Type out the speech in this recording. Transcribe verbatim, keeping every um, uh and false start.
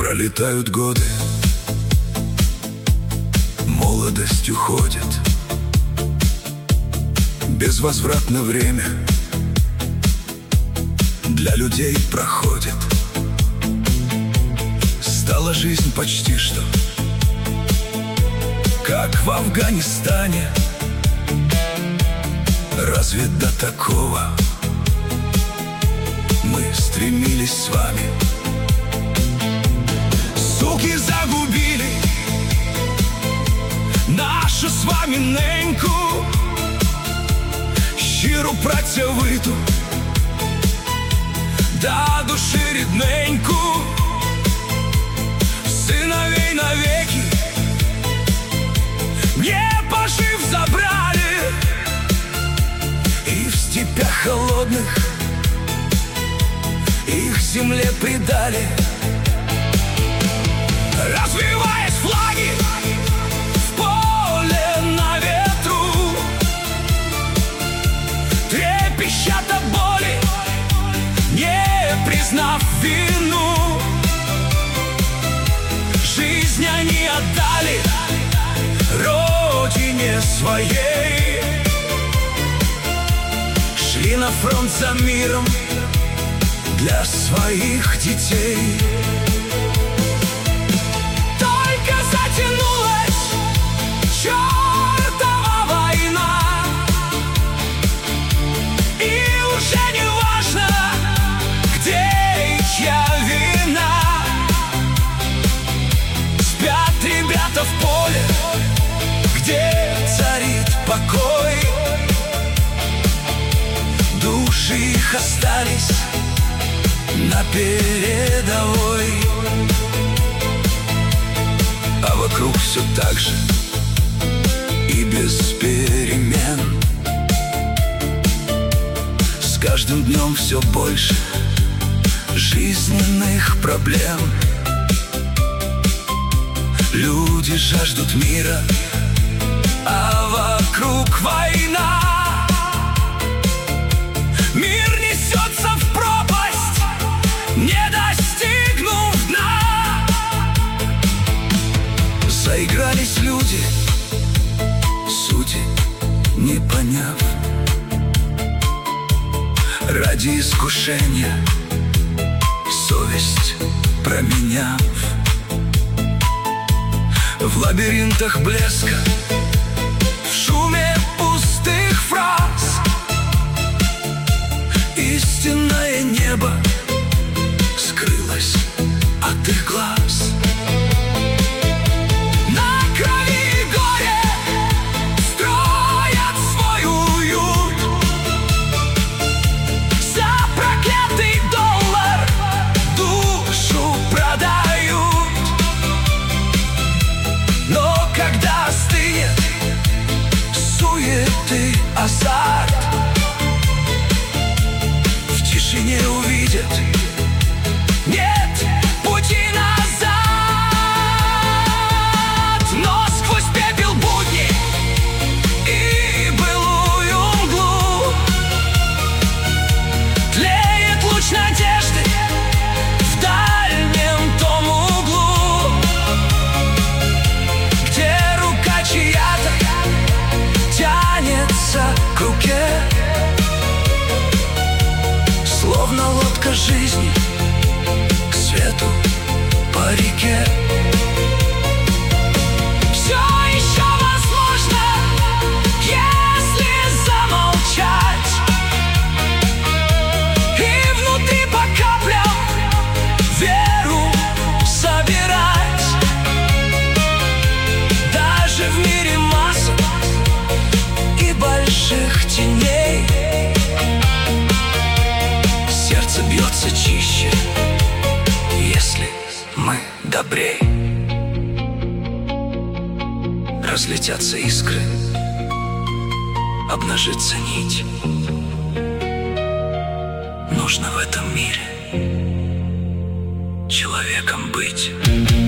Пролетают годы, молодость уходит, безвозвратно время для людей проходит. Стала жизнь почти что как в Афганистане. Разве до такого мы стремились с вами? Суки загубили нашу з вами неньку, щиру працьовиту, да душі рідненьку, сыновей навеки не пожив забрали, и в степях холодных их земле предали. Развиваясь флаги в поле на ветру, трепещат от боли, не признав вину. Жизнь они отдали родине своей, шли на фронт за миром для своих детей. Только затянулась чертова война, и уже не важно, где и чья вина. Спят ребята в поле, где царит покой, души их остались на передовой. А вокруг все так же и без перемен. С каждым днем все больше жизненных проблем. Люди жаждут мира, а вокруг война. Мир несется в пропасть, не достигнув дна. Заигрались люди, сути не поняв, ради искушения совесть променяв. В лабиринтах блеска, в шуме пустых фраз, истинное небо скрылось от их глаз. На крови и горе строят свой уют, за проклятый доллар душу продают. Но когда остынет суеты, азарт, в тишине увидят, нет пути назад. Но сквозь пепел будни и былую мглу тлеет луч надежды в дальнем том углу, где рука чья-то тянется к руке, словно лодка жизни к свету по реке. Все еще возможно, если замолчать и внутри по каплям веру собирать. Даже в мире масок и больших теней сердце бьется чище, если мы добрей. Разлетятся искры, обнажится нить. Нужно в этом мире человеком быть.